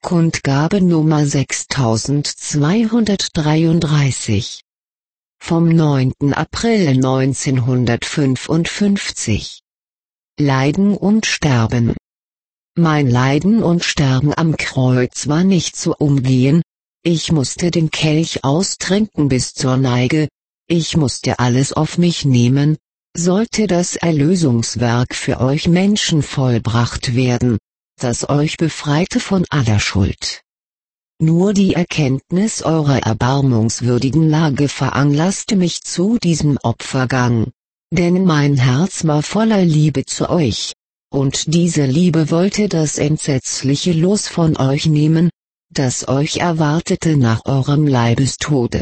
Kundgabe Nummer 6233 vom 9. April 1955. Leiden und Sterben. Mein Leiden und Sterben am Kreuz war nicht zu umgehen, ich musste den Kelch austrinken bis zur Neige, ich musste alles auf mich nehmen, sollte das Erlösungswerk für euch Menschen vollbracht werden, das euch befreite von aller Schuld. Nur die Erkenntnis eurer erbarmungswürdigen Lage veranlasste mich zu diesem Opfergang, denn mein Herz war voller Liebe zu euch, und diese Liebe wollte das entsetzliche Los von euch nehmen, das euch erwartete nach eurem Leibestode.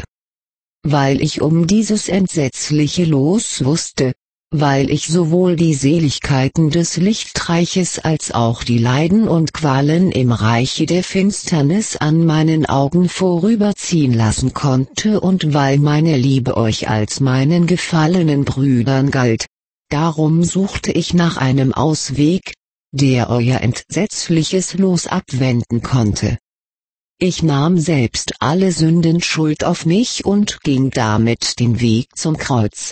Weil ich um dieses entsetzliche Los wusste, weil ich sowohl die Seligkeiten des Lichtreiches als auch die Leiden und Qualen im Reiche der Finsternis an meinen Augen vorüberziehen lassen konnte und weil meine Liebe euch als meinen gefallenen Brüdern galt, darum suchte ich nach einem Ausweg, der euer entsetzliches Los abwenden konnte. Ich nahm selbst alle Sündenschuld auf mich und ging damit den Weg zum Kreuz.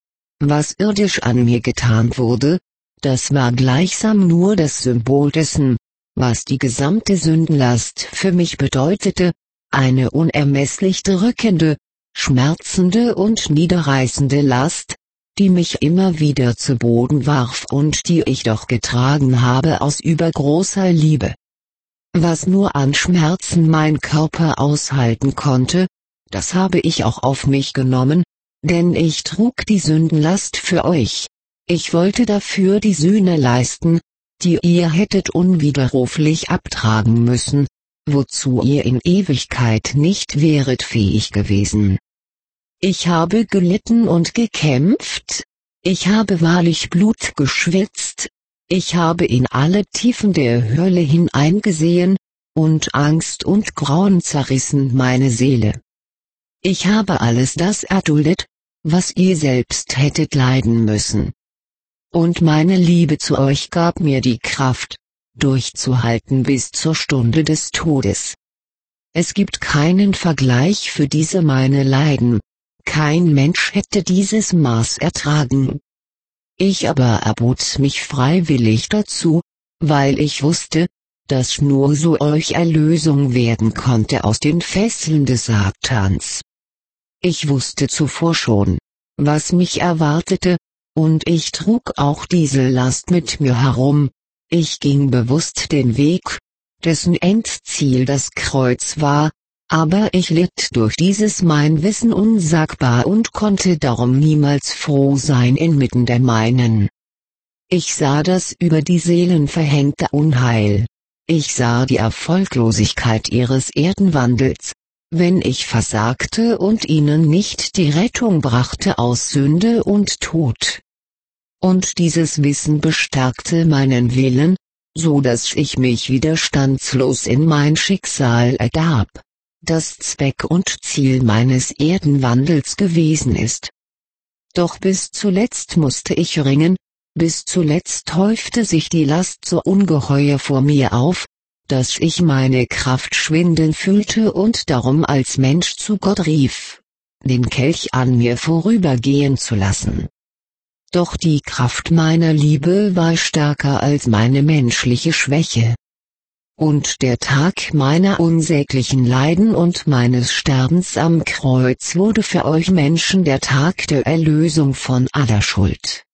Was irdisch an mir getan wurde, das war gleichsam nur das Symbol dessen, was die gesamte Sündenlast für mich bedeutete, eine unermesslich drückende, schmerzende und niederreißende Last, die mich immer wieder zu Boden warf und die ich doch getragen habe aus übergroßer Liebe. Was nur an Schmerzen mein Körper aushalten konnte, das habe ich auch auf mich genommen, denn ich trug die Sündenlast für euch. Ich wollte dafür die Sühne leisten, die ihr hättet unwiderruflich abtragen müssen, wozu ihr in Ewigkeit nicht wäret fähig gewesen. Ich habe gelitten und gekämpft, ich habe wahrlich Blut geschwitzt, ich habe in alle Tiefen der Hölle hineingesehen, und Angst und Grauen zerrissen meine Seele. Ich habe alles das erduldet, was ihr selbst hättet leiden müssen. Und meine Liebe zu euch gab mir die Kraft, durchzuhalten bis zur Stunde des Todes. Es gibt keinen Vergleich für diese meine Leiden, kein Mensch hätte dieses Maß ertragen. Ich aber erbot mich freiwillig dazu, weil ich wusste, dass nur so euch Erlösung werden konnte aus den Fesseln des Satans. Ich wusste zuvor schon, was mich erwartete, und ich trug auch diese Last mit mir herum, ich ging bewusst den Weg, dessen Endziel das Kreuz war, aber ich litt durch dieses mein Wissen unsagbar und konnte darum niemals froh sein inmitten der meinen. Ich sah das über die Seelen verhängte Unheil, ich sah die Erfolglosigkeit ihres Erdenwandels, wenn ich versagte und ihnen nicht die Rettung brachte aus Sünde und Tod. Und dieses Wissen bestärkte meinen Willen, so dass ich mich widerstandslos in mein Schicksal ergab, das Zweck und Ziel meines Erdenwandels gewesen ist. Doch bis zuletzt musste ich ringen, bis zuletzt häufte sich die Last so ungeheuer vor mir auf, dass ich meine Kraft schwinden fühlte und darum als Mensch zu Gott rief, den Kelch an mir vorübergehen zu lassen. Doch die Kraft meiner Liebe war stärker als meine menschliche Schwäche. Und der Tag meiner unsäglichen Leiden und meines Sterbens am Kreuz wurde für euch Menschen der Tag der Erlösung von aller Schuld.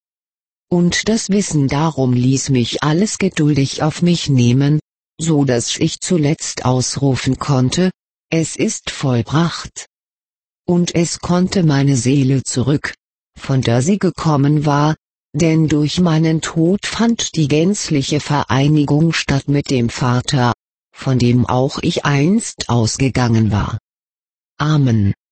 Und das Wissen darum ließ mich alles geduldig auf mich nehmen, so dass ich zuletzt ausrufen konnte, es ist vollbracht. Und es konnte meine Seele zurück, von der sie gekommen war, denn durch meinen Tod fand die gänzliche Vereinigung statt mit dem Vater, von dem auch ich einst ausgegangen war. Amen.